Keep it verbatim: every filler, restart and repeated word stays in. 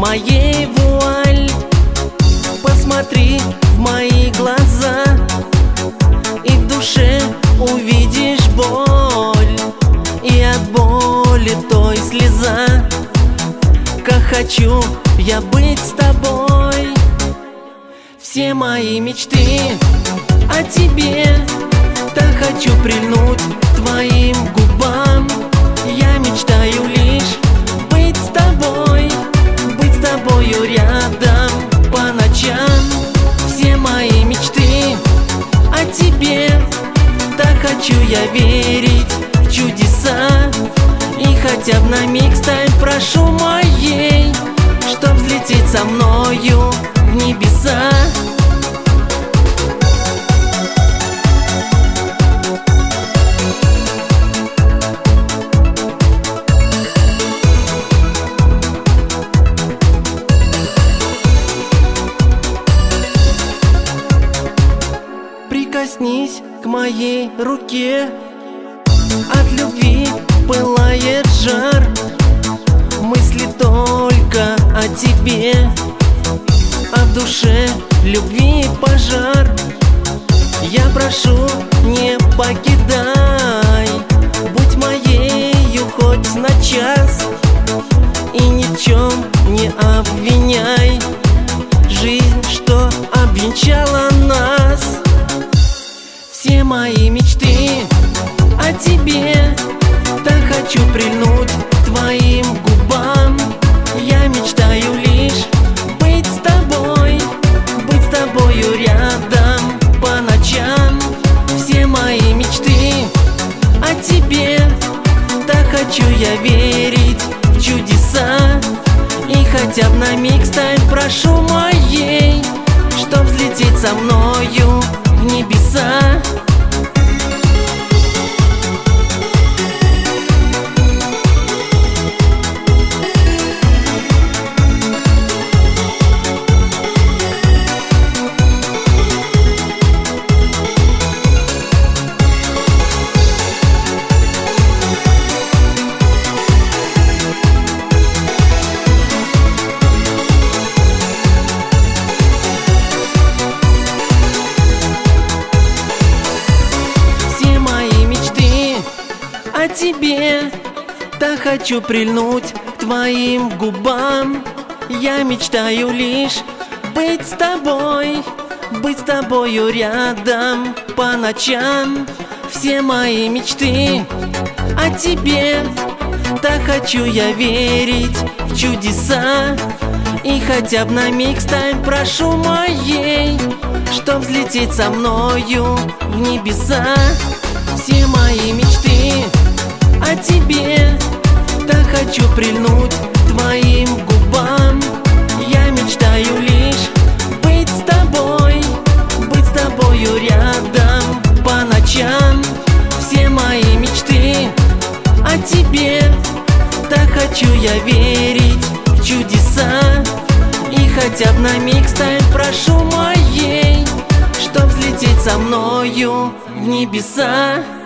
моей вуаль. Посмотри в мои глаза, и в душе увидишь боль, и от боли той слеза. Как хочу я быть с тобой. Все мои мечты о тебе, так хочу прильнуть к твоим губам. Я мечтаю лишь быть с тобой, быть с тобою рядом по ночам. Все мои мечты о тебе, так хочу я верить в чудеса. И хотя бы на миг стань, прошу, моей, чтоб взлететь со мною в небеса. Прикоснись к моей руке, от любви пылает жар. Мысли только о тебе, а в душе любви пожар. Я прошу, не покидай, будь моею хоть на час, и ни в чем не обвиняй жизнь, что обвенчала нас. Все мои мечты о тебе, так хочу прильнуть к твоим губам. Я мечтаю лишь быть с тобой, быть с тобою рядом по ночам. Все мои мечты о тебе, так хочу я верить в чудеса. И хотя бы на миг стань, прошу, моей, чтоб взлететь со мною в небеса. О тебе, так хочу прильнуть к твоим губам. Я мечтаю лишь быть с тобой, быть с тобою рядом по ночам. Все мои мечты о тебе, так хочу я верить в чудеса. И хотя бы на миг стань, прошу, моей, чтоб взлететь со мною в небеса. Все мои мечты о тебе, так хочу прильнуть к твоим губам. Я мечтаю лишь быть с тобой, быть с тобою рядом по ночам. Все мои мечты о тебе, так хочу я верить в чудеса. И хотя бы на миг стань, прошу, моей, чтоб взлететь со мною в небеса.